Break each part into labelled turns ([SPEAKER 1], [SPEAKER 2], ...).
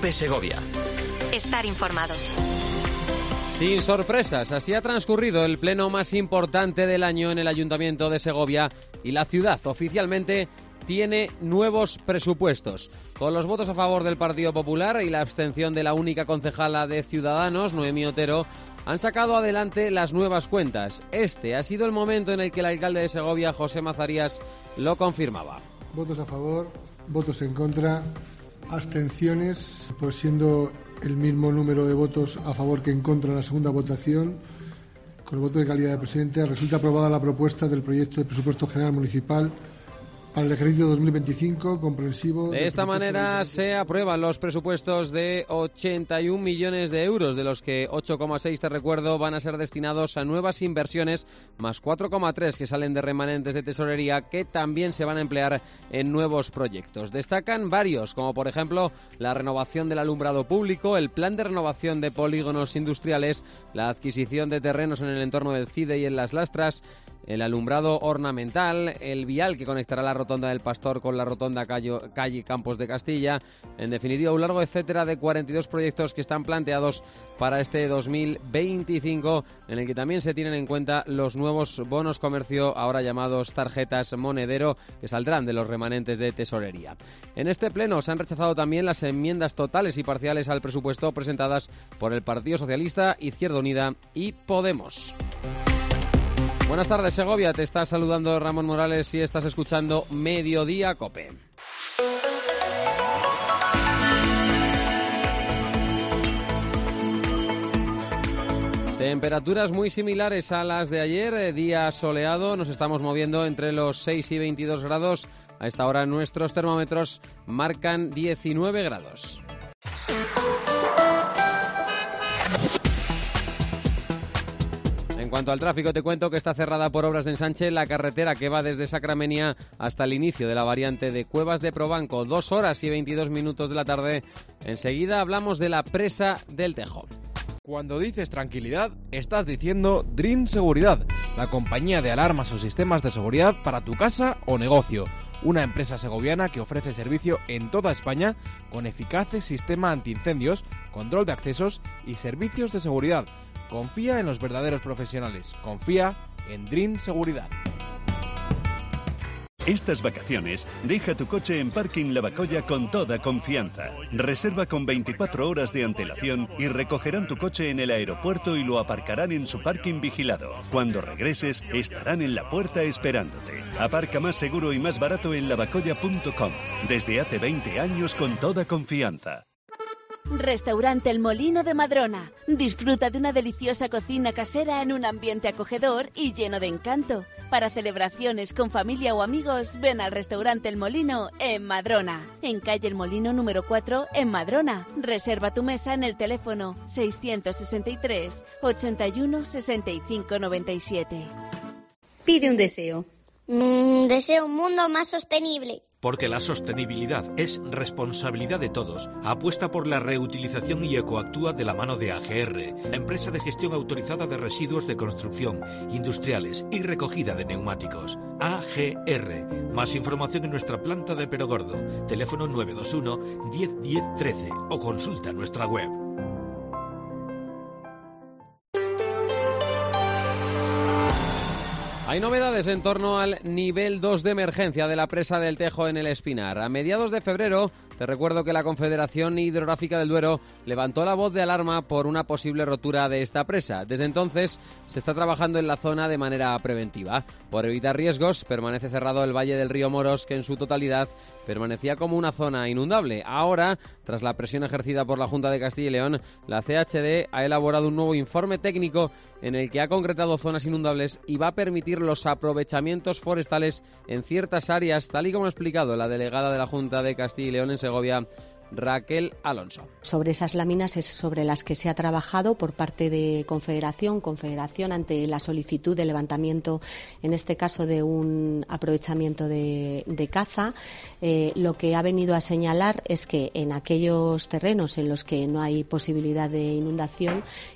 [SPEAKER 1] COPE Segovia.
[SPEAKER 2] Estar informados.
[SPEAKER 3] Sin sorpresas, así ha transcurrido el pleno más importante del año en el Ayuntamiento de Segovia y la ciudad oficialmente tiene nuevos presupuestos. Con los votos a favor del Partido Popular y la abstención de la única concejala de Ciudadanos, Noemí Otero, han sacado adelante las nuevas cuentas. Este ha sido el momento en el que el alcalde de Segovia, José Mazarías, lo confirmaba.
[SPEAKER 4] Votos a favor, votos en contra, abstenciones, pues siendo el mismo número de votos a favor que en contra en la segunda votación. Con el voto de calidad de presidente resulta aprobada la propuesta del proyecto de presupuesto general municipal para el ejercicio 2025, comprensivo.
[SPEAKER 3] De esta manera se aprueban los presupuestos de 81 millones de euros, de los que 8,6, te recuerdo, van a ser destinados a nuevas inversiones, más 4,3 que salen de remanentes de tesorería, que también se van a emplear en nuevos proyectos. Destacan varios, como por ejemplo la renovación del alumbrado público, el plan de renovación de polígonos industriales, la adquisición de terrenos en el entorno del CIDE y en las Lastras, el alumbrado ornamental, el vial que conectará la rotonda del Pastor con la rotonda calle Campos de Castilla. En definitiva, un largo etcétera de 42 proyectos que están planteados para este 2025, en el que también se tienen en cuenta los nuevos bonos comercio, ahora llamados tarjetas monedero, que saldrán de los remanentes de tesorería. En este pleno se han rechazado también las enmiendas totales y parciales al presupuesto presentadas por el Partido Socialista, Izquierda Unida y Podemos. Buenas tardes, Segovia. Te está saludando Ramón Morales y estás escuchando Mediodía COPE. Temperaturas muy similares a las de ayer, día soleado. Nos estamos moviendo entre los 6 y 22 grados. A esta hora nuestros termómetros marcan 19 grados. En cuanto al tráfico, te cuento que está cerrada por obras de ensanche la carretera que va desde Sacramenia hasta el inicio de la variante de Cuevas de Probanco. 2 horas y 22 minutos de la tarde. Enseguida hablamos de la presa del Tejo.
[SPEAKER 5] Cuando dices tranquilidad, estás diciendo Dream Seguridad, la compañía de alarmas o sistemas de seguridad para tu casa o negocio. Una empresa segoviana que ofrece servicio en toda España con eficaces sistema antiincendios, control de accesos y servicios de seguridad. Confía en los verdaderos profesionales. Confía en Dream Seguridad.
[SPEAKER 6] Estas vacaciones, deja tu coche en Parking Lavacolla con toda confianza. Reserva con 24 horas de antelación y recogerán tu coche en el aeropuerto y lo aparcarán en su parking vigilado. Cuando regreses, estarán en la puerta esperándote. Aparca más seguro y más barato en lavacolla.com. Desde hace 20 años con toda confianza.
[SPEAKER 7] Restaurante El Molino de Madrona. Disfruta de una deliciosa cocina casera en un ambiente acogedor y lleno de encanto. Para celebraciones con familia o amigos, ven al Restaurante El Molino en Madrona. En calle El Molino número 4 en Madrona. Reserva tu mesa en el teléfono 663 81 65 97.
[SPEAKER 8] Pide un deseo.
[SPEAKER 9] Deseo un mundo más sostenible.
[SPEAKER 1] Porque la sostenibilidad es responsabilidad de todos. Apuesta por la reutilización y ecoactúa de la mano de AGR, la empresa de gestión autorizada de residuos de construcción, industriales y recogida de neumáticos. AGR. Más información en nuestra planta de Perogordo. Teléfono 921 10 10 13 o consulta nuestra web.
[SPEAKER 3] Hay novedades en torno al nivel 2 de emergencia de la presa del Tejo en el Espinar. A mediados de febrero, te recuerdo que la Confederación Hidrográfica del Duero levantó la voz de alarma por una posible rotura de esta presa. Desde entonces, se está trabajando en la zona de manera preventiva. Por evitar riesgos, permanece cerrado el valle del río Moros, que en su totalidad permanecía como una zona inundable. Ahora, tras la presión ejercida por la Junta de Castilla y León, la CHD ha elaborado un nuevo informe técnico en el que ha concretado zonas inundables y va a permitir los aprovechamientos forestales en ciertas áreas, tal y como ha explicado la delegada de la Junta de Castilla y León en Segovia, Raquel Alonso.
[SPEAKER 10] Sobre esas láminas es sobre las que se ha trabajado por parte de Confederación ante la solicitud de levantamiento, en este caso de un aprovechamiento de caza. Lo que ha venido a señalar es que en aquellos terrenos en los que no hay posibilidad de inundación,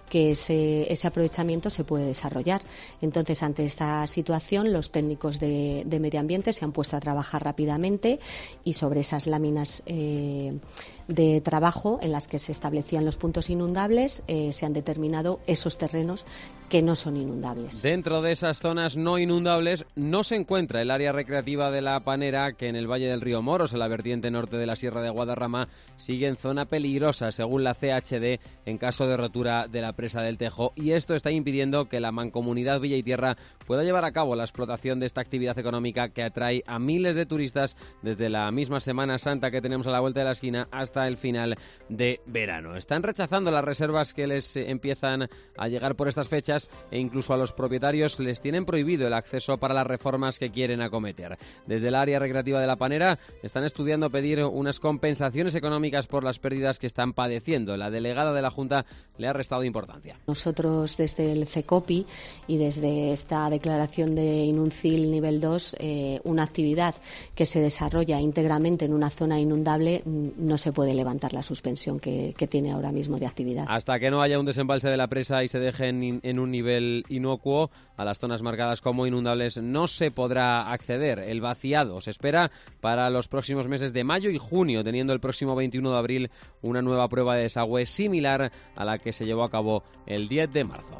[SPEAKER 10] que ese aprovechamiento se puede desarrollar. Entonces, ante esta situación, los técnicos de medio ambiente se han puesto a trabajar rápidamente y sobre esas láminas de trabajo en las que se establecían los puntos inundables se han determinado esos terrenos que no son inundables.
[SPEAKER 3] Dentro de esas zonas no inundables no se encuentra el área recreativa de La Panera, que en el Valle del Río Moros, en la vertiente norte de la Sierra de Guadarrama, sigue en zona peligrosa, según la CHD, en caso de rotura de la presa del Tejo, y esto está impidiendo que la Mancomunidad Villa y Tierra pueda llevar a cabo la explotación de esta actividad económica que atrae a miles de turistas desde la misma Semana Santa que tenemos a la vuelta de la esquina hasta el final de verano. Están rechazando las reservas que les empiezan a llegar por estas fechas e incluso a los propietarios les tienen prohibido el acceso para las reformas que quieren acometer. Desde el área recreativa de La Panera están estudiando pedir unas compensaciones económicas por las pérdidas que están padeciendo. La delegada de la Junta le ha restado importancia.
[SPEAKER 10] Nosotros desde el CECOPI y desde esta declaración de INUNCIL nivel 2, una actividad que se desarrolla íntegramente en una zona inundable, no se puede levantar la suspensión que tiene ahora mismo de actividad.
[SPEAKER 3] Hasta que no haya un desembalse de la presa y se deje en un nivel inocuo, a las zonas marcadas como inundables no se podrá acceder. El vaciado se espera para los próximos meses de mayo y junio, teniendo el próximo 21 de abril una nueva prueba de desagüe similar a la que se llevó a cabo el 10 de marzo.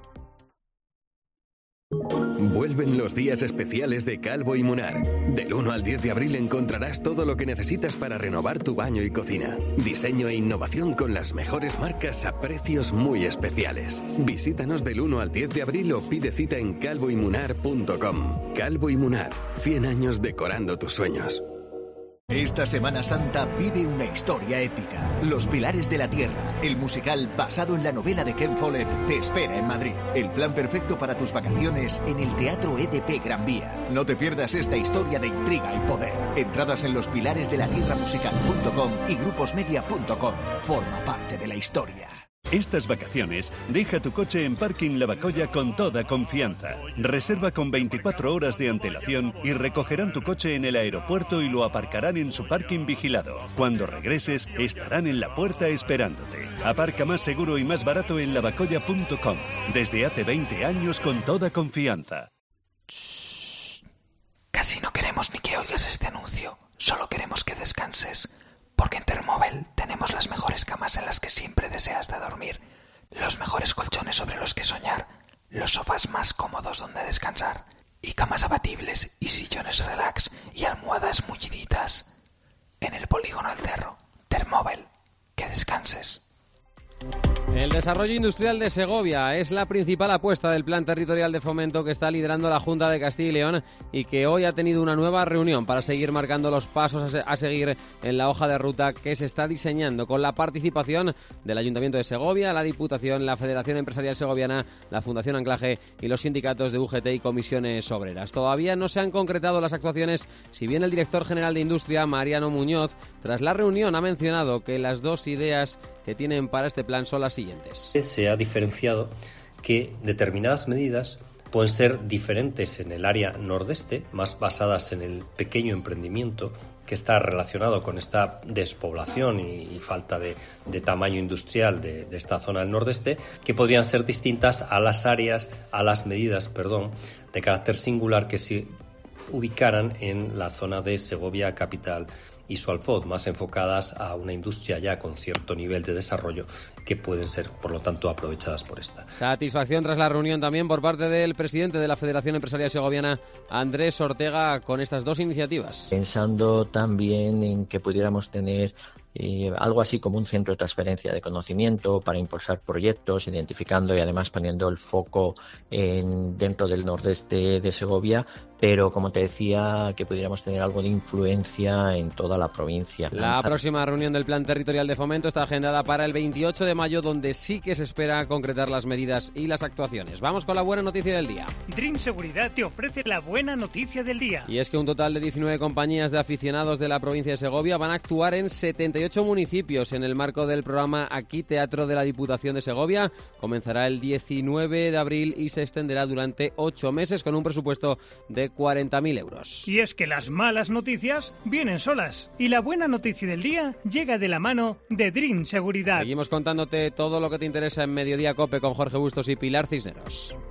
[SPEAKER 11] Vuelven los días especiales de Calvo y Munar. Del 1 al 10 de abril encontrarás todo lo que necesitas para renovar tu baño y cocina. Diseño e innovación con las mejores marcas a precios muy especiales. Visítanos del 1 al 10 de abril o pide cita en calvoymunar.com. Calvo y Munar, 100 años decorando tus sueños.
[SPEAKER 12] Esta Semana Santa vive una historia épica. Los Pilares de la Tierra, el musical basado en la novela de Ken Follett, te espera en Madrid. El plan perfecto para tus vacaciones en el Teatro EDP Gran Vía. No te pierdas esta historia de intriga y poder. Entradas en lospilaresdelatierramusical.com y gruposmedia.com. Forma parte de la historia.
[SPEAKER 6] Estas vacaciones, deja tu coche en Parking Lavacolla con toda confianza. Reserva con 24 horas de antelación y recogerán tu coche en el aeropuerto y lo aparcarán en su parking vigilado. Cuando regreses, estarán en la puerta esperándote. Aparca más seguro y más barato en lavacolla.com. Desde hace 20 años con toda confianza.
[SPEAKER 13] Casi no queremos ni que oigas este anuncio. Solo queremos que descanses. Porque en Thermobel tenemos las mejores camas en las que siempre deseas de dormir, los mejores colchones sobre los que soñar, los sofás más cómodos donde descansar, y camas abatibles y sillones relax y almohadas mulliditas. En el Polígono El Cerro, Thermobel, que descanses.
[SPEAKER 3] El desarrollo industrial de Segovia es la principal apuesta del Plan Territorial de Fomento que está liderando la Junta de Castilla y León y que hoy ha tenido una nueva reunión para seguir marcando los pasos a seguir en la hoja de ruta que se está diseñando con la participación del Ayuntamiento de Segovia, la Diputación, la Federación Empresarial Segoviana, la Fundación Anclaje y los sindicatos de UGT y comisiones obreras. Todavía no se han concretado las actuaciones, si bien el director general de Industria, Mariano Muñoz, tras la reunión ha mencionado que las dos ideas que tienen para este plan son las siguientes.
[SPEAKER 14] Se ha diferenciado que determinadas medidas pueden ser diferentes en el área nordeste, más basadas en el pequeño emprendimiento que está relacionado con esta despoblación y falta de tamaño industrial de esta zona del nordeste, que podrían ser distintas a las medidas de carácter singular que se ubicaran en la zona de Segovia capital y su alfoz, más enfocadas a una industria ya con cierto nivel de desarrollo que pueden ser, por lo tanto, aprovechadas por esta.
[SPEAKER 3] Satisfacción tras la reunión también por parte del presidente de la Federación Empresarial Segoviana, Andrés Ortega, con estas dos iniciativas.
[SPEAKER 15] Pensando también en que pudiéramos tener algo así como un centro de transferencia de conocimiento para impulsar proyectos, identificando y además poniendo el foco dentro del nordeste de Segovia, pero como te decía, que pudiéramos tener algo de influencia en toda la provincia.
[SPEAKER 3] La próxima reunión del Plan Territorial de Fomento está agendada para el 28 de mayo, donde sí que se espera concretar las medidas y las actuaciones. Vamos con la buena noticia del día.
[SPEAKER 16] Dream Seguridad te ofrece la buena noticia del día.
[SPEAKER 3] Y es que un total de 19 compañías de aficionados de la provincia de Segovia van a actuar en 78 municipios en el marco del programa Aquí Teatro de la Diputación de Segovia. Comenzará el 19 de abril y se extenderá durante 8 meses con un presupuesto de 40.000 euros.
[SPEAKER 16] Y es que las malas noticias vienen solas. más. Y la buena noticia del día llega de la mano de Dream Seguridad.
[SPEAKER 3] Seguimos contándote todo lo que te interesa en Mediodía COPE con Jorge Bustos y Pilar Cisneros.